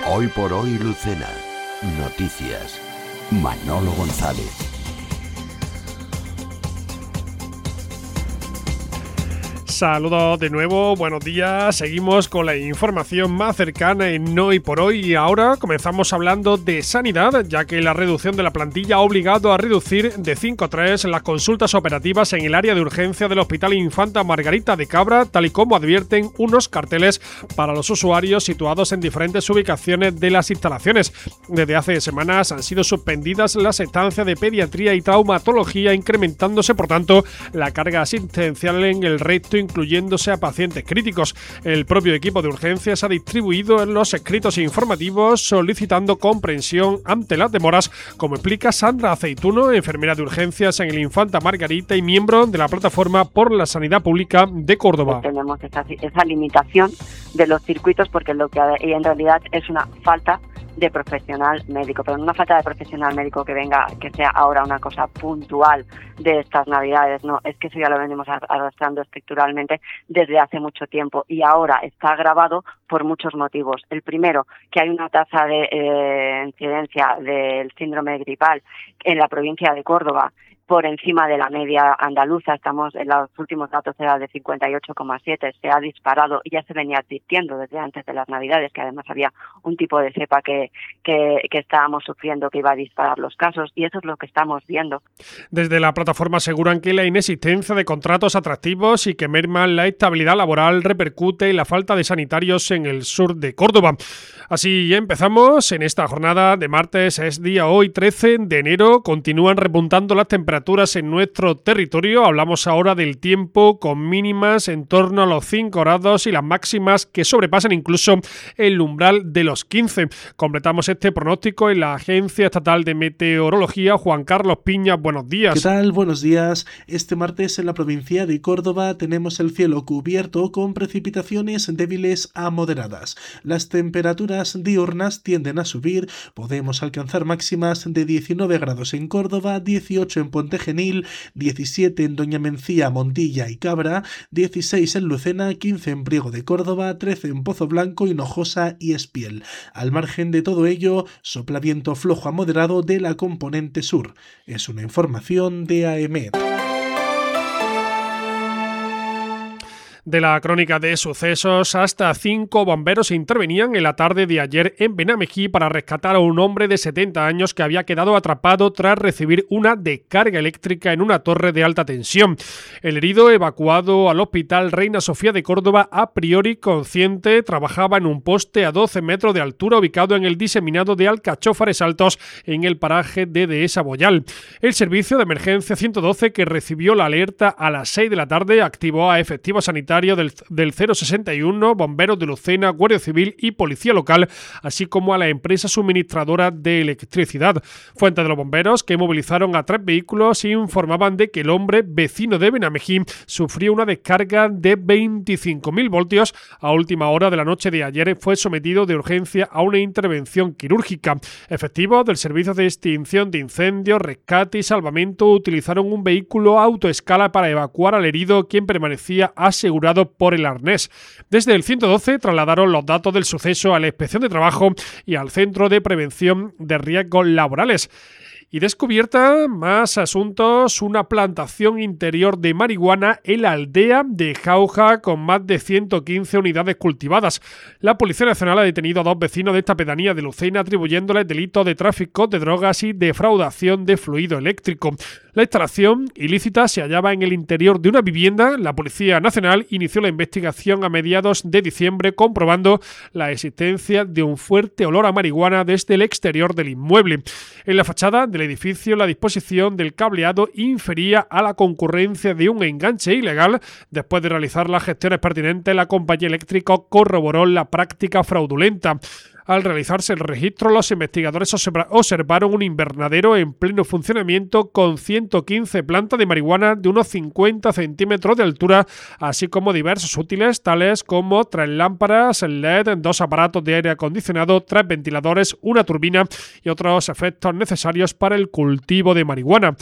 Hoy por hoy, Lucena. Noticias. Manolo González. Saludos de nuevo, buenos días. Seguimos con la información más cercana en Hoy por Hoy y ahora comenzamos hablando de sanidad, ya que la reducción de la plantilla ha obligado a reducir de 5 a 3 las consultas operativas en el área de urgencia del Hospital Infanta Margarita de Cabra, tal y como advierten unos carteles para los usuarios situados en diferentes ubicaciones de las instalaciones. Desde hace semanas han sido suspendidas las estancias de pediatría y traumatología, incrementándose por tanto la carga asistencial en el resto, incluyéndose a pacientes críticos. El propio equipo de urgencias ha distribuido los escritos informativos solicitando comprensión ante las demoras, como explica Sandra Aceituno, enfermera de urgencias en el Infanta Margarita y miembro de la Plataforma por la Sanidad Pública de Córdoba. Tenemos esa limitación de los circuitos porque lo que en realidad es una falta de profesional médico, pero no una falta de profesional médico que venga, que sea ahora una cosa puntual de estas Navidades, no, es que eso ya lo venimos arrastrando estructuralmente desde hace mucho tiempo y ahora está agravado por muchos motivos. El primero, que hay una tasa de incidencia del síndrome gripal en la provincia de Córdoba por encima de la media andaluza. Estamos en los últimos datos, era de 58,7, se ha disparado y ya se venía advirtiendo desde antes de las Navidades que además había un tipo de cepa que estábamos sufriendo que iba a disparar los casos y eso es lo que estamos viendo. Desde la plataforma aseguran que la inexistencia de contratos atractivos y que merman la estabilidad laboral repercute en la falta de sanitarios en el sur de Córdoba. Así empezamos en esta jornada de martes, es día hoy 13 de enero, continúan repuntando las temperaturas en nuestro territorio. Hablamos ahora del tiempo con mínimas en torno a los 5 grados y las máximas que sobrepasan incluso el umbral de los 15. Completamos este pronóstico en la Agencia Estatal de Meteorología. Juan Carlos Piña, buenos días. ¿Qué tal? Buenos días. Este martes en la provincia de Córdoba tenemos el cielo cubierto con precipitaciones débiles a moderadas. Las temperaturas diurnas tienden a subir. Podemos alcanzar máximas de 19 grados en Córdoba, 18 en Ponte Genil, 17 en Doña Mencía, Montilla y Cabra, 16 en Lucena, 15 en Priego de Córdoba, 13 en Pozo Blanco, Hinojosa y Espiel. Al margen de todo ello, sopla viento flojo a moderado de la componente sur. Es una información de AEMET. De la crónica de sucesos, hasta 5 bomberos intervenían en la tarde de ayer en Benamejí para rescatar a un hombre de 70 años que había quedado atrapado tras recibir una descarga eléctrica en una torre de alta tensión. El herido, evacuado al Hospital Reina Sofía de Córdoba, a priori consciente, trabajaba en un poste a 12 metros de altura ubicado en el diseminado de Alcachófares Altos en el paraje de Dehesa Boyal. El servicio de emergencia 112, que recibió la alerta a las 6 de la tarde, activó a efectivos sanitarios del 061, bomberos de Lucena, Guardia Civil y Policía Local, así como a la empresa suministradora de electricidad. Fuentes de los bomberos, que movilizaron a 3 vehículos, informaban de que el hombre, vecino de Benamejí, sufrió una descarga de 25.000 voltios. A última hora de la noche de ayer fue sometido de urgencia a una intervención quirúrgica. Efectivos del Servicio de Extinción de Incendios, Rescate y Salvamento utilizaron un vehículo autoescala para evacuar al herido, quien permanecía asegurado por el arnés. Desde el 112 trasladaron los datos del suceso a la Inspección de Trabajo y al Centro de Prevención de Riesgos Laborales. Y descubierta más asuntos, una plantación interior de marihuana en la aldea de Jauja con más de 115 unidades cultivadas. La Policía Nacional ha detenido a 2 vecinos de esta pedanía de Lucena atribuyéndoles delitos de tráfico de drogas y defraudación de fluido eléctrico. La instalación ilícita se hallaba en el interior de una vivienda. La Policía Nacional inició la investigación a mediados de diciembre, comprobando la existencia de un fuerte olor a marihuana desde el exterior del inmueble. En la fachada del edificio, la disposición del cableado infería a la concurrencia de un enganche ilegal. Después de realizar las gestiones pertinentes, la compañía eléctrica corroboró la práctica fraudulenta. Al realizarse el registro, los investigadores observaron un invernadero en pleno funcionamiento con 115 plantas de marihuana de unos 50 centímetros de altura, así como diversos útiles tales como 3 lámparas LED, 2 aparatos de aire acondicionado, 3 ventiladores, una turbina y otros efectos necesarios para el cultivo de marihuana.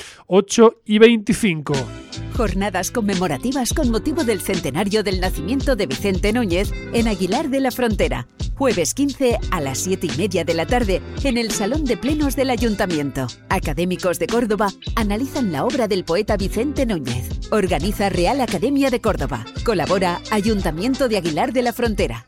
8:25. Jornadas conmemorativas con motivo del centenario del nacimiento de Vicente Núñez en Aguilar de la Frontera. Jueves 15 a a las 7:30 de la tarde en el Salón de Plenos del Ayuntamiento. Académicos de Córdoba analizan la obra del poeta Vicente Núñez. Organiza Real Academia de Córdoba. Colabora Ayuntamiento de Aguilar de la Frontera.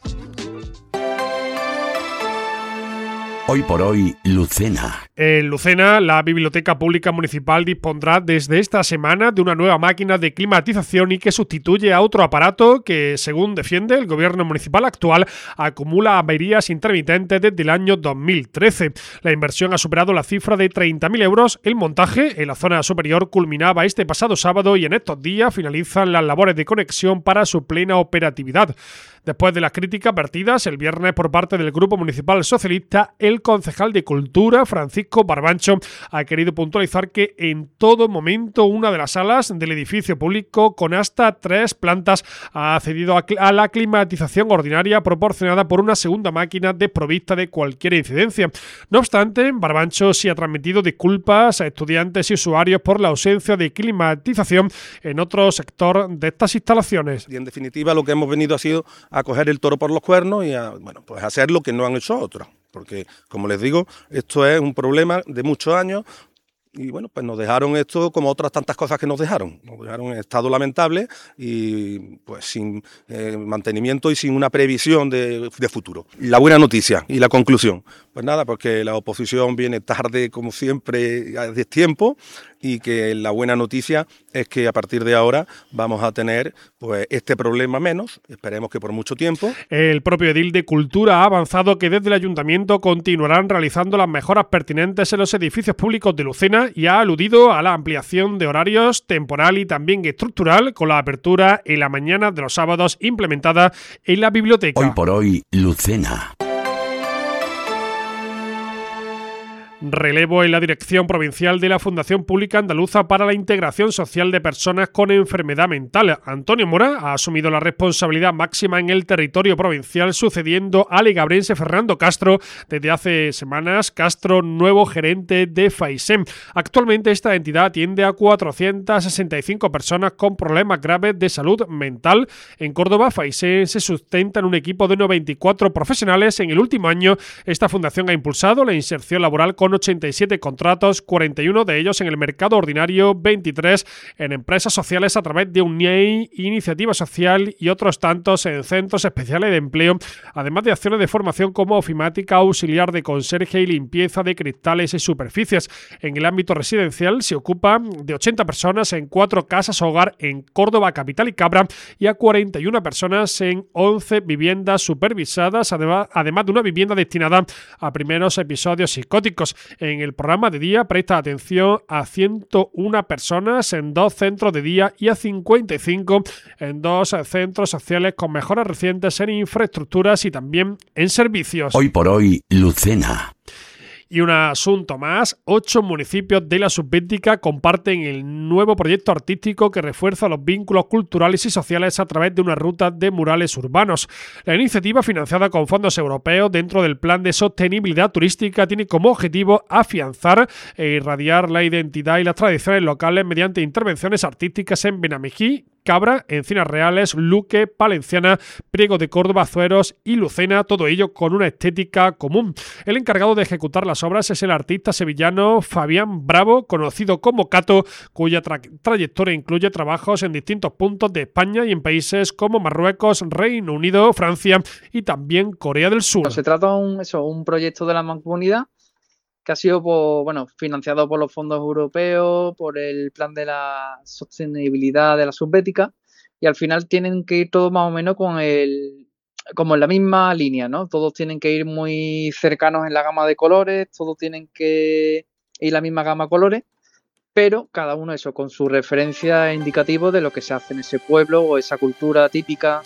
Hoy por hoy, Lucena. En Lucena, la Biblioteca Pública Municipal dispondrá desde esta semana de una nueva máquina de climatización y que sustituye a otro aparato que, según defiende el gobierno municipal actual, acumula averías intermitentes desde el año 2013. La inversión ha superado la cifra de 30.000 euros. El montaje en la zona superior culminaba este pasado sábado y en estos días finalizan las labores de conexión para su plena operatividad. Después de las críticas vertidas el viernes por parte del Grupo Municipal Socialista, el concejal de Cultura, Francisco Barbancho, ha querido puntualizar que en todo momento una de las salas del edificio público con hasta 3 plantas ha accedido a la climatización ordinaria proporcionada por una segunda máquina desprovista de cualquier incidencia. No obstante, Barbancho sí ha transmitido disculpas a estudiantes y usuarios por la ausencia de climatización en otro sector de estas instalaciones. Y en definitiva lo que hemos venido ha sido a coger el toro por los cuernos y a hacer lo que no han hecho otros. Porque, como les digo, esto es un problema de muchos años y bueno, pues nos dejaron esto como otras tantas cosas que nos dejaron en estado lamentable y pues sin mantenimiento y sin una previsión de futuro. La buena noticia y la conclusión, pues nada, porque la oposición viene tarde como siempre a destiempo y que la buena noticia es que a partir de ahora vamos a tener pues este problema menos, esperemos que por mucho tiempo. El propio edil de Cultura ha avanzado que desde el Ayuntamiento continuarán realizando las mejoras pertinentes en los edificios públicos de Lucena y ha aludido a la ampliación de horarios temporal y también estructural con la apertura en la mañana de los sábados implementada en la biblioteca. Hoy por hoy, Lucena. Relevo en la dirección provincial de la Fundación Pública Andaluza para la Integración Social de Personas con Enfermedad Mental. Antonio Mora ha asumido la responsabilidad máxima en el territorio provincial, sucediendo al legabrense Fernando Castro, desde hace semanas Castro, nuevo gerente de FAISEM. Actualmente esta entidad atiende a 465 personas con problemas graves de salud mental. En Córdoba, FAISEM se sustenta en un equipo de 94 profesionales. En el último año, esta fundación ha impulsado la inserción laboral con 87 contratos, 41 de ellos en el mercado ordinario, 23 en empresas sociales a través de un NIEI, iniciativa social y otros tantos en centros especiales de empleo, además de acciones de formación como ofimática, auxiliar de conserje y limpieza de cristales y superficies. En el ámbito residencial se ocupa de 80 personas en 4 casas hogar en Córdoba, capital y Cabra y a 41 personas en 11 viviendas supervisadas, además de una vivienda destinada a primeros episodios psicóticos. En el programa de día presta atención a 101 personas en 2 centros de día y a 55 en 2 centros sociales con mejoras recientes en infraestructuras y también en servicios. Hoy por hoy, Lucena. Y un asunto más, 8 municipios de la Subbética comparten el nuevo proyecto artístico que refuerza los vínculos culturales y sociales a través de una ruta de murales urbanos. La iniciativa, financiada con fondos europeos dentro del Plan de Sostenibilidad Turística, tiene como objetivo afianzar e irradiar la identidad y las tradiciones locales mediante intervenciones artísticas en Benamejí, Cabra, Encinas Reales, Luque, Palenciana, Priego de Córdoba, Azueros y Lucena, todo ello con una estética común. El encargado de ejecutar las obras es el artista sevillano Fabián Bravo, conocido como Cato, cuya trayectoria incluye trabajos en distintos puntos de España y en países como Marruecos, Reino Unido, Francia y también Corea del Sur. Se trata de un proyecto de la Mancomunidad que ha sido financiado por los fondos europeos, por el plan de la sostenibilidad de la Subbética, y al final tienen que ir todos más o menos como en la misma línea, ¿no? Todos tienen que ir muy cercanos en la gama de colores, todos tienen que ir la misma gama de colores, pero cada uno eso con su referencia indicativa de lo que se hace en ese pueblo o esa cultura típica.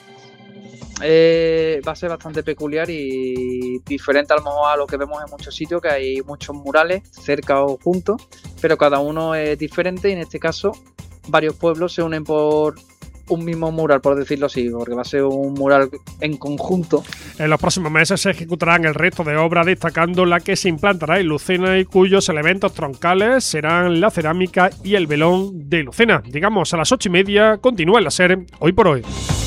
Va a ser bastante peculiar y diferente a lo mejor a lo que vemos en muchos sitios, que hay muchos murales cerca o juntos, pero cada uno es diferente y en este caso varios pueblos se unen por un mismo mural, por decirlo así, porque va a ser un mural en conjunto. En los próximos meses se ejecutarán el resto de obras, destacando la que se implantará en Lucena y cuyos elementos troncales serán la cerámica y el velón de Lucena. Llegamos a las 8:30, continúa en la SER Hoy por Hoy.